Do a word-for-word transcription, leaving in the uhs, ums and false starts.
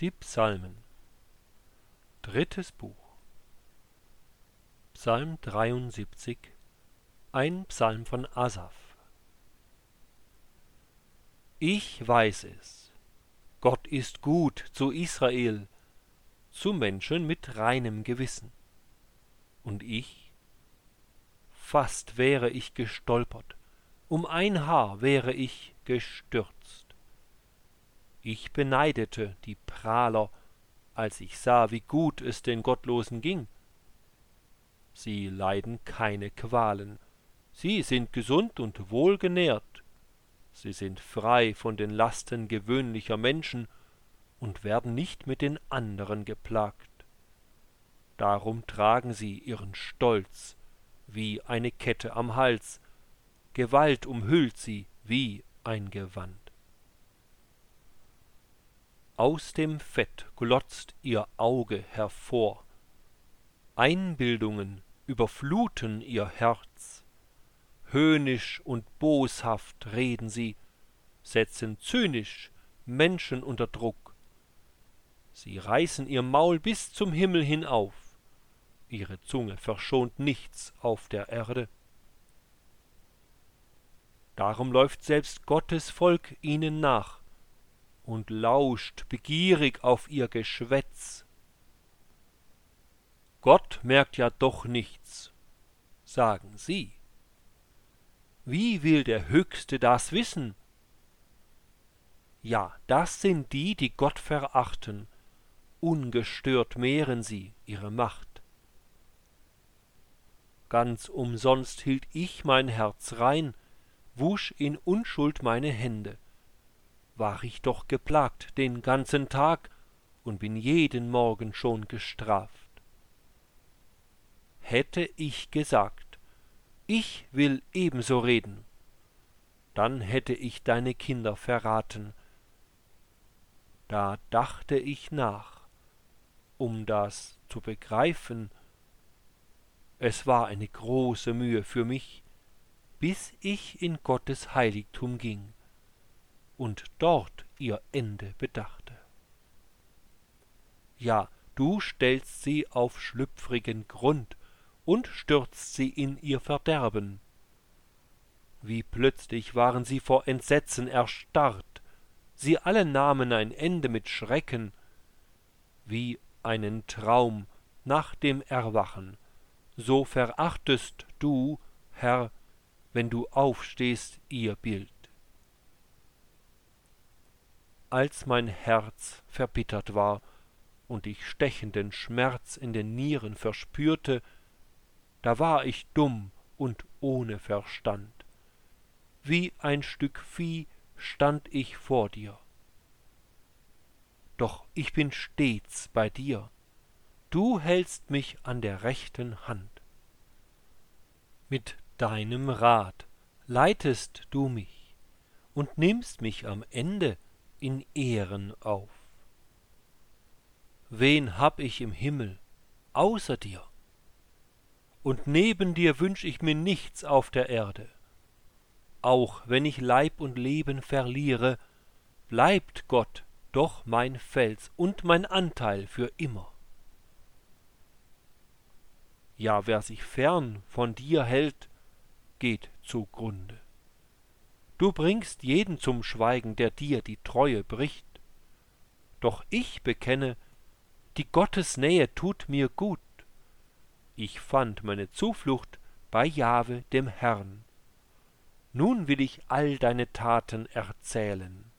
Die Psalmen. Drittes Buch. Psalm dreiundsiebzig, ein Psalm von Asaf. Ich weiß es, Gott ist gut zu Israel, zu Menschen mit reinem Gewissen. Und ich? Fast wäre ich gestolpert, um ein Haar wäre ich gestürzt. Ich beneidete die Prahler, als ich sah, wie gut es den Gottlosen ging. Sie leiden keine Qualen, sie sind gesund und wohlgenährt, sie sind frei von den Lasten gewöhnlicher Menschen und werden nicht mit den anderen geplagt. Darum tragen sie ihren Stolz wie eine Kette am Hals, Gewalt umhüllt sie wie ein Gewand. Aus dem Fett glotzt ihr Auge hervor, Einbildungen überfluten ihr Herz, höhnisch und boshaft reden sie, setzen zynisch Menschen unter Druck. Sie reißen ihr Maul bis zum Himmel hinauf, ihre Zunge verschont nichts auf der Erde. Darum läuft selbst Gottes Volk ihnen nach und lauscht begierig auf ihr Geschwätz. Gott merkt ja doch nichts, sagen sie. Wie will der Höchste das wissen? Ja, das sind die, die Gott verachten, ungestört mehren sie ihre Macht. Ganz umsonst hielt ich mein Herz rein, wusch in Unschuld meine Hände. War ich doch geplagt den ganzen Tag und bin jeden Morgen schon gestraft. Hätte ich gesagt, ich will ebenso reden, dann hätte ich deine Kinder verraten. Da dachte ich nach, um das zu begreifen. Es war eine große Mühe für mich, bis ich in Gottes Heiligtum ging und dort ihr Ende bedachte. Ja, du stellst sie auf schlüpfrigen Grund und stürzt sie in ihr Verderben. Wie plötzlich waren sie vor Entsetzen erstarrt, sie alle nahmen ein Ende mit Schrecken, wie einen Traum nach dem Erwachen, so verachtest du, Herr, wenn du aufstehst, ihr Bild. Als mein Herz verbittert war und ich stechenden Schmerz in den Nieren verspürte, da war ich dumm und ohne Verstand. Wie ein Stück Vieh stand ich vor dir. Doch ich bin stets bei dir, du hältst mich an der rechten Hand. Mit deinem Rat leitest du mich und nimmst mich am Ende in Ehren auf. Wen hab ich im Himmel außer dir? Und neben dir wünsch ich mir nichts auf der Erde. Auch wenn ich Leib und Leben verliere, bleibt Gott doch mein Fels und mein Anteil für immer. Ja, wer sich fern von dir hält, geht zugrunde. Du bringst jeden zum Schweigen, der dir die Treue bricht. Doch ich bekenne, die Gottesnähe tut mir gut. Ich fand meine Zuflucht bei Jahwe dem Herrn. Nun will ich all deine Taten erzählen.